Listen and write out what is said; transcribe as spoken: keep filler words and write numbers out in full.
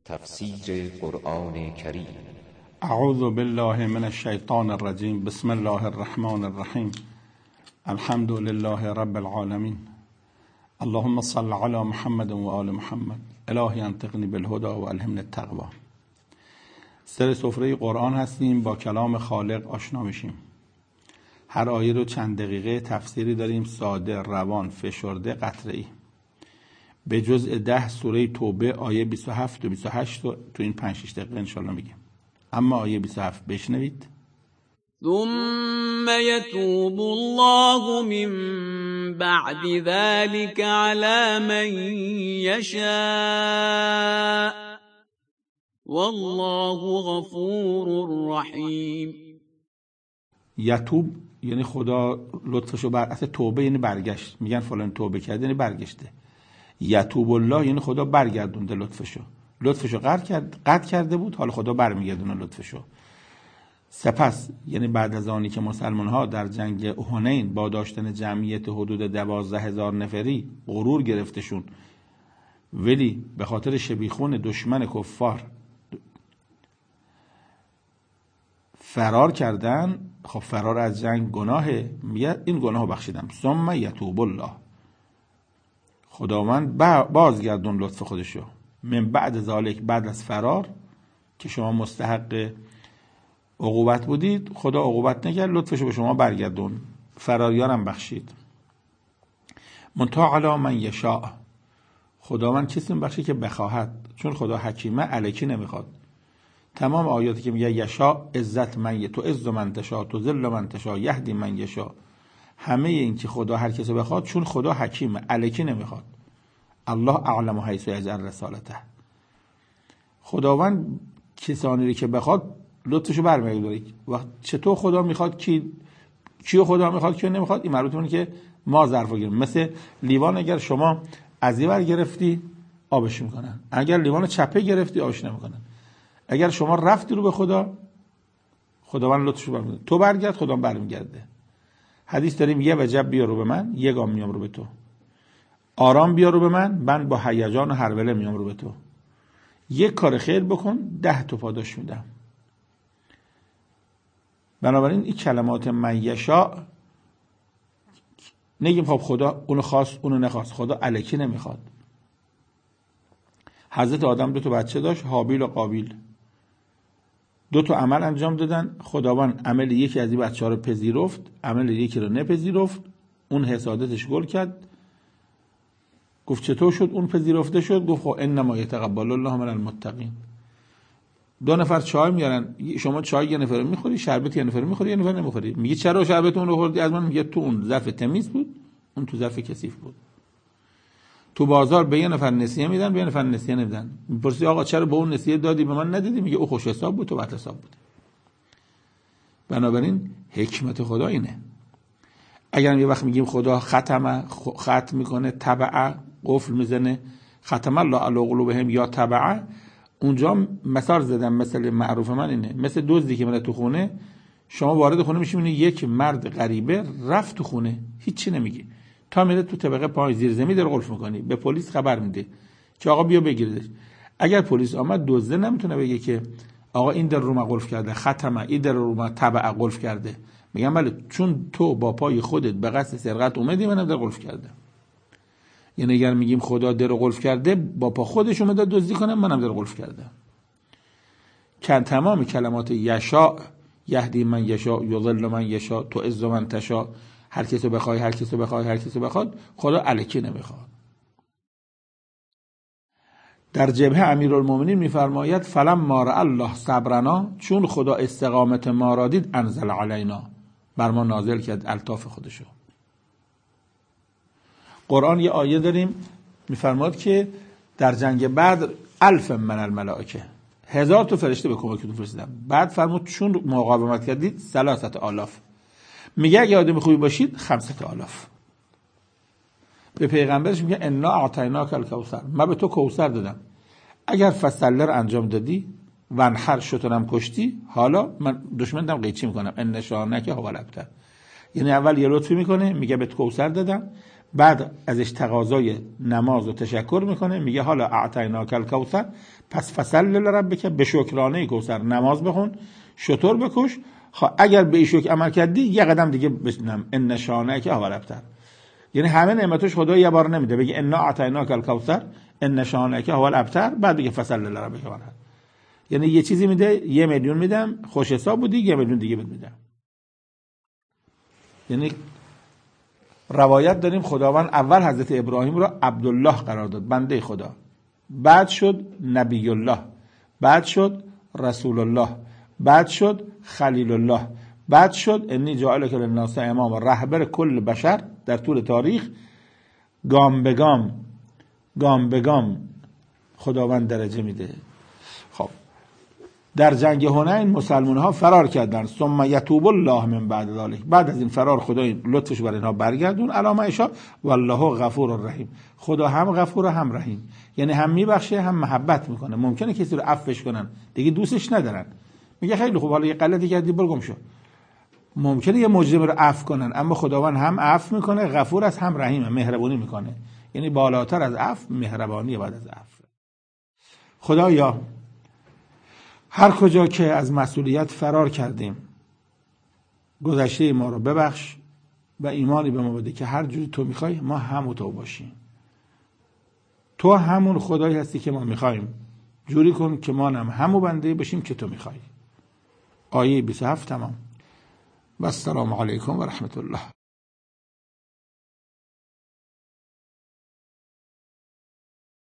تفسیر قرآن کریم. اعوذ بالله من الشیطان الرجیم. بسم الله الرحمن الرحیم. الحمد لله رب العالمین. اللهم صل علی محمد و آل محمد. الهی انطقنی بالهدى و الهمنی التقوی. سر سفره قرآن هستیم، با کلام خالق آشنا میشیم. هر آیه رو چند دقیقه تفسیری داریم، ساده، روان، فشرده، قطعی. به جزء ده سوره توبه آیه بیست و هفت و بیست و هشت تو این پنج شش دقیقه انشالله میگیم. اما آیه بیست و هفت بشنوید. ثم يتوب الله من بعد ذلك على من يشاء والله غفور رحیم. یتوب یعنی خدا لطفشو بر اصل توبه یعنی برگشت، میگن فلان توبه کرده یعنی برگشته. یتوب الله یعنی خدا برگردونده لطفشو، لطفشو قطع کرد قطع کرده بود، حالا خدا برمیگردونه لطفشو. سپس یعنی بعد از آنی که مسلمان ها در جنگ حنین با داشتن جمعیت حدود دوازده هزار نفری غرور گرفتشون، ولی به خاطر شبیخون دشمن کفار فرار کردن، خب فرار از جنگ گناهه، میگه این گناهو بخشیدم. ثم یتوب الله، خداوند بازگردون لطف خودشو. من بعد ذالک، بعد از فرار که شما مستحق عقوبت بودید، خدا عقوبت نکرد، لطفشو به شما برگردون، فراریارم بخشید. منتها علی من یشاء، خداوند کسی بخشی که بخواهد، چون خدا حکیمه الکی نمیخواد. تمام آیاتی که میگه یشاء، عزت من، تو عز من تشاء، تو ذل من تشاء، یهدی من یشاء، همه این که خدا هر کسی بخواد، چون خدا حکیمه الکی نمیخواد. الله اعلم حیث یجعل رسالته، خداوند کسانی رو که بخواد لطفشو برمیگردونه. وقت چطور خدا میخواد، کی کیو خدا میخواد کیو نمیخواد، این مربوط اونه که ما ظرفو گیریم. مثل لیوان، اگر شما از این ور گرفتی آبش میکنن، اگر لیوان چپه گرفتی آبش نمیکنن. اگر شما رفتی رو به خدا، خداوند لطفشو برمیگردونه. تو برگرد، خدا برمیگرده. حدیث داریم یه وجب بیا رو به من، یه گام میام رو به تو. آرام بیا رو به من، من با هیجان و هروله میام رو به تو. یک کار خیر بکن، ده تا پاداش میدم. بنابراین این کلمات من یشاء، نگیم خب خدا اونو خواست اونو نخواست، خدا الکی نمیخواد. حضرت آدم دو تا بچه داشت، هابیل و قابیل. دو تا عمل انجام دادن، خداوند عمل یکی از این بچه‌ها رو پذیرفت، عمل یکی رو نپذیرفت. اون حسادتش گل کرد، گفت چطور شد اون پذیرفته شد؟ گفت خب انما یتقبل الله من المتقین. دو نفر چای میارن، شما چای یه نفر میخوری، شربت یه نفر میخوری، یه نفر نمیخوری. میگه چرا شربت اون رو خوردی از من؟ میگه تو اون ظرف تمیز بود، اون تو ظرف کثیف بود. تو بازار به یه نفر نسیه میدن، به یه نفر نسیه نمیدن. میپرسی آقا چرا به اون نسیه دادی به من ندیدی؟ میگه او خوش حساب بود، تو بد حساب بود. بنابراین حکمت خدا اینه. اگر یه وقت میگیم خدا ختم ختم میکنه، تبع قفل میزنه، ختم الله علی قلوبهم یا تبع، اونجا مثال زدم، مثل معروف من اینه، مثل دزدی که میره تو خونه، شما وارد خونه میشی میبینی یک مرد غریبه رفت تو خونه، هیچی نمیگه، تا میره تو طبقه پای زیر زمین در قفل میکنی، به پلیس خبر میده که آقا بیا بگیردش. اگر پلیس آمد، دزده نمیتونه بگه که آقا این در رو ما قفل کرده، ختم این در رو ما تبع قفل کرده. میگم بله، چون تو با پای خودت به قصد سرقت اومدی، منم در قفل کرده. یعنی اگر میگیم خدا در قفل کرده، با پا خودش اومده دزدی کنه، منم در قفل کرده. کن تمام کلمات یشاء، یهدی من یشاء، یضل من یشاء، تو عز من تشاء، هر کسو بخوای هر کسو بخوای هر کسو بخواد، خدا الکی نمیخواد. در جبهه امیرالمومنین میفرماید فلما رأى الله صبرنا، چون خدا استقامت ما را دید، انزل علینا، بر ما نازل کرد الطاف خودشو. قرآن یه آیه داریم میفرماد که در جنگ بدر الف من الملائکه، هزار تا فرشته به کمکتون فرستادم. بعد فرمود چون مقاومت کردید ثلاثه آلاف. میگه اگه آدم خوبی باشید خمسه آلاف. به پیغمبرش میگه انا اعطیناک الکوثر، من به تو کوثر دادم، اگر فصله رو انجام دادی و انحر شترم کشتی، حالا من دشمنم قیچی میکنم، ان شانک هو الابتر. یعنی اول یه لطفی میکنه، میگه بهت کوثر دادم، بعد ازش تقاضای نماز و تشکر میکنه، میگه حالا اعطیناک الکوثر، پس فصل لربک، به شکرانه کوثر نماز بخون، شتر بکش. خب اگر به این شکر عمل کردی یه قدم دیگه بشنم ان شانئک هو الابتر. یعنی همه نعمتش خدا یه بار نمیده، بگه انا اعطیناک الکوثر ان شانئک هو الابتر، بعد بگه فصل لربک. یعنی یه چیزی میده، یه میلیون میدم، خوش حساب بودی، یه میلیون دیگه بهت میدم. یعنی روایت داریم خداوند اول حضرت ابراهیم را عبدالله قرار داد، بنده خدا، بعد شد نبی الله، بعد شد رسول الله، بعد شد خلیل الله، بعد شد انی جاعلک للناس اماما، رهبر کل بشر. در طول تاریخ گام به گام گام به گام خداوند درجه میده. خب در جنگ حنین مسلمان ها فرار کردن، ثم یتوب الله من بعد ذلک، بعد از این فرار خدای لطفش بر اینها برگردون، علامه اشا والله غفور رحیم، خدا هم غفور و هم رحیم، یعنی هم میبخشه هم محبت میکنه. ممکنه کسی رو عفوش کنن دیگه دوستش ندارن، میگه خیلی خوب حالا یه غلطی کردی برو گم شو. ممکنه یه مجرم رو عفو کنن، اما خداوند هم عفو میکنه، غفور است، هم رحیم، مهربانی میکنه. یعنی بالاتر از عفو مهربانی بعد از عفو. خدایا هر کجا که از مسئولیت فرار کردیم گذشته ما رو ببخش و ایمانی به ما بده که هر جوری تو میخوای ما همون تو باشیم. تو همون خدایی هستی که ما میخوایم، جوری کن که ما هم همون بنده باشیم که تو میخوای. آیه بیست و هفت تمام. و السلام علیکم و رحمت الله.